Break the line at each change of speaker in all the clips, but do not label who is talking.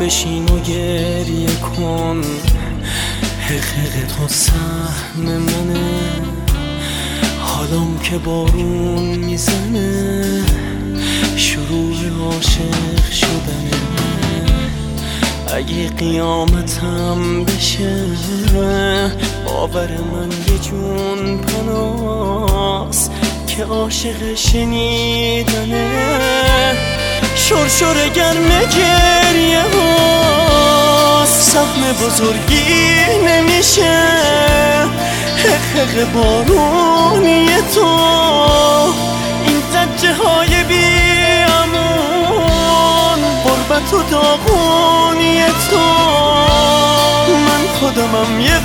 بشین و گریه کن، حقیقت تو سهم منه. حالم که بارون میزنه، شروع عاشق شدنه. اگه قیامتم بشه، باور من یه جون پناس که عاشق شنیدنه. شرشر گرم گریه هاست، سهم بزرگی نمیشه. حقیق بارونی تو، این زجه های بیامون، غربت و داغونی تو. من خودمم یه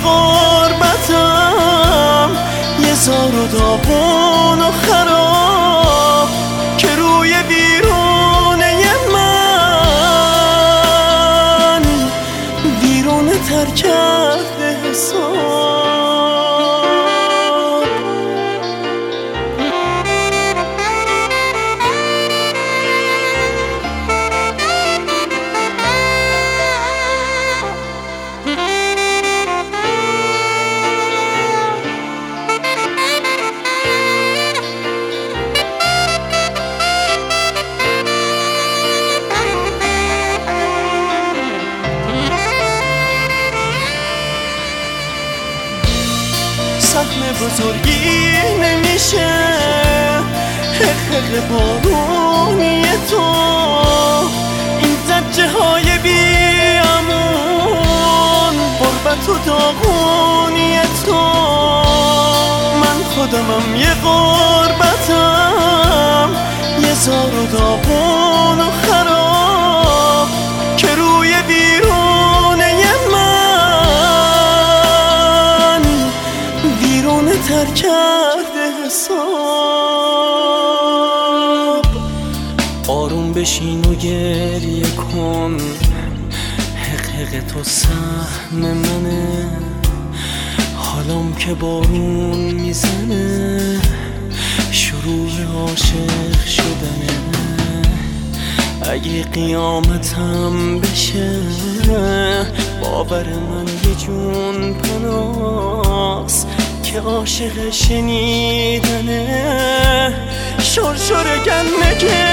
غربتم، یه زار و داغون و خراب که روی ویرونه من ویرونه تر کرده حساب. سهم بزرگی نمیشه. حقیق بارونی تو، این زجه های بیامون، غربت و داغونی تو. من خودمم یه غربتم، یه زار و داغون و خراب که روی ویرونه من ویرونه تر کرده حساب. آروم بشین و گریه کن، حقیق تو سهم منه. حالم که بارون میزنه، شروع عاشق شدنه. اگه قیامتم بشه، باور من یه جون پناس که عاشق شنیدنه. شرشر گرم